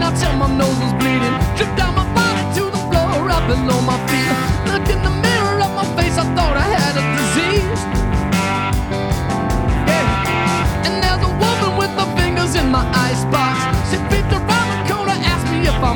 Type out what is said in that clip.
out till my nose was bleeding. Stripped down my body to the floor, right below my feet.